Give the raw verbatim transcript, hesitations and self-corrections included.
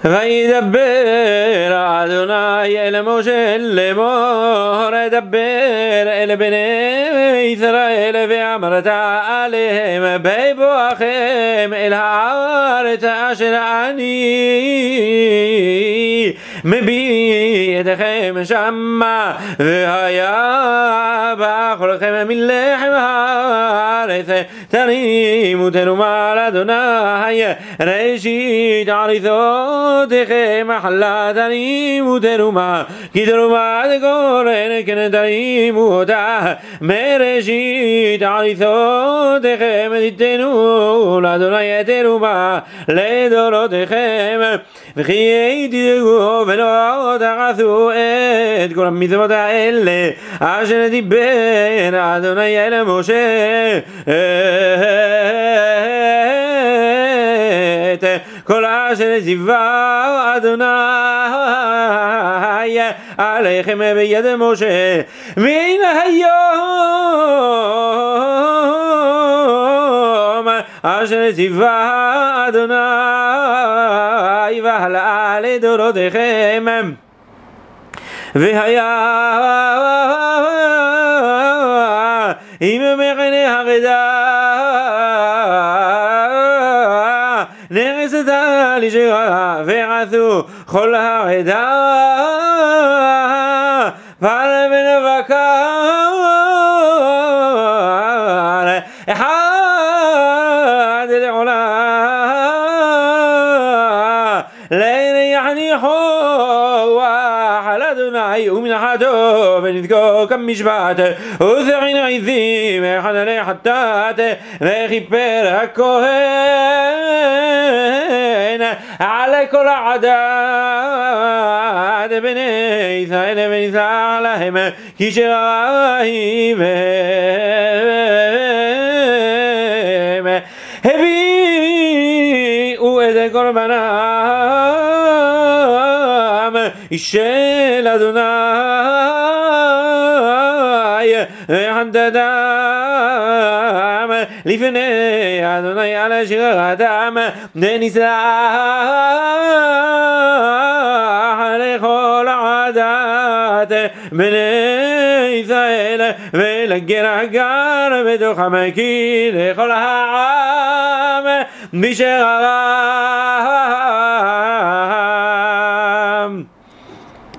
וידבר אדוני אל משה לאמור דבר אל בני ישראל ואמרת עליהם בבואכם אל הארץ אשר אני מביא אתכם שמה והיה באכלכם מלחם הארץ תרימו תרומה לאדוני ראשית עריסותיכם מחלה תרימו תרומה כי תרומת גורן כן תרימו אותה מראשית עריסותיכם תיתנו לאדוני תרומה לדורותיכם וכי תדאגו ולא תעשו את כל המצוות האלה אשר דיבר אדוני אל משה את כל אשר ציווה אדוני עליכם ביד משה והנה היום אשר ציווה אדוני והלאה לדורותיכם והיה אם מחנה הרדה נרסת לשרה ועשו כל הרדה פעל ונבקר אחד לעולה ליחניחו על אדוני ומנחתו ונזכור כמשפט וזרעין עזים אחד עלי חטאת וכיפר הכהן על כל העדת בני ישראל ונסלח להם כי שראיהם הביאו את קורבנם של אדוני וחטאתם לפני אדוני על שירתם ונסלח לכל עדת בני ישראל ולגר הגר בתוכם כי לכל העם בשעריו